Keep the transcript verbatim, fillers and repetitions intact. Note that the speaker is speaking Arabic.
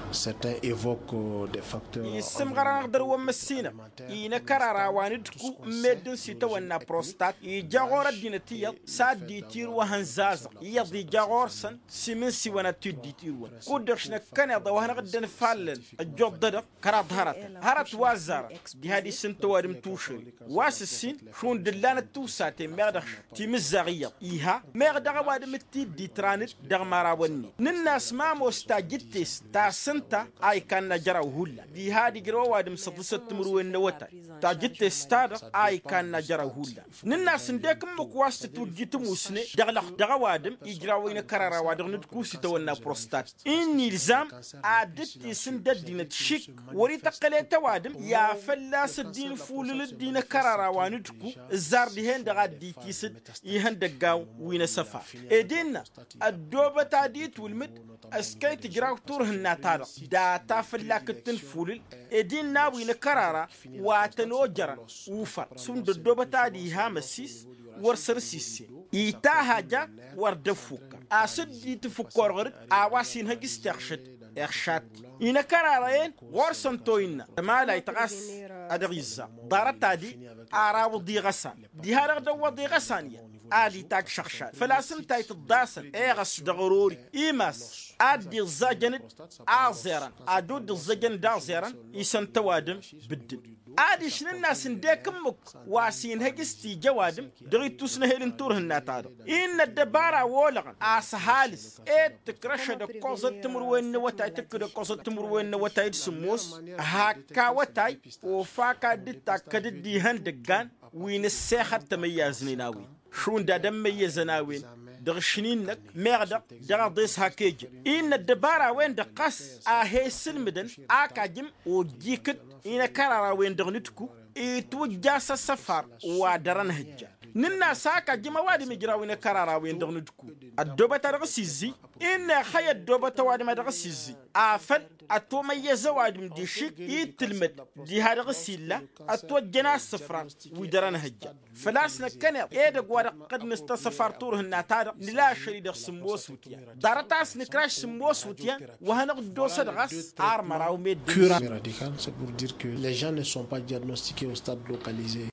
Certains évoquent des facteurs. يسم غران غدر ومسينا إينا كرارا واندكو مدن سيتا ونا بروستات يجاغور الدينتيا ساد ديتير وهنزاز يضي جاغورسن سيمن سيوانا تود ديتير ون كودرشنا كان يضوهنا غدن فالن الجود ددق كرات هارت هارت وازار دي هادي سنتو وادم توشري واس السين شون دلانا توساتي مغدخ تيمزاغيا إيها مغدغ وادم التيد دي ترانت دغ ماراوني نناس ما مستاجتس تا سنتا اي كان نجرا وهولا دي هادي جرو وادم سدست مروين نوتا تا جتس تادا اي كان نجرا وهولا نناس ندك مكواست توجيت موسني دغلخ دغ وادم يجرا وين كرارا وادم ندكوسي تونا بروستات اني لزام عادتي سندد دين شيك وري تقليت وادم يا فلاس الدين فول الدين كرارا واندكو الزار دي هند غادي تيسد يهندقاو وين سفا ادينا الدوبه تاديت والمد اسكاي تجراو تورهنا تارا داتا فلاك التنفول ادين ناوي نكرارا واتنوجرا وفر سند الدوبه تادي هامسيس ورسر سيسي ايتا حاجه وردفوكا اسد يتفكر غير اواسين هجستخشت اخشات إن كرارين ورسن توينا ما لا يتغس أدغيزا دارتا دي أراو دي غسان دي هارغ دو دي غسانية آدي تاك شخشات فلاسن تايت الداسن إيغس دغروري إيماس آدي الزاجن آزيران آدود الزاجن دازيران إيسان توادم بدد آدي شن الناس نديكم مك واسين هجستي جوادم دغيتو سنهيلن تورهن تادو إن الدبارة وولغن آسهالس إيه تكرش دا قوزة تمروين وتاي تكرا قوزة تمروين وتاي سموس هاكا وتاي وفاكا دتا كددي هندقان وين السيخة تميزني ناوي شون دا دم ميزناوين دغشنين لك مغدا دغديس هاكيج إن الدبارة وين دقاس آهي سلمدن آكاجم وجيكت إن كارا وين دغنتكو إتوجاس السفر ودران هجا ننا ساكا جما وادي مجراوين كارا وين دغنتكو الدوبة ترغسيزي إن خي الدوبة وادي مدغسيزي آفد أتو ميزا وادي مديشيك يتلمد دي هادغسيلا أتو جناس سفران ودران هجا فلاسنا كان إيدق وادق قد نستصفر تورهن تارق نلا شريد سموس وتيا دارتاس نكراش سموس وتيا وهنق دوسة غاس عار مراو ميد Cure radical, c'est pour dire que les gens ne sont pas diagnostiqués au stade localisé.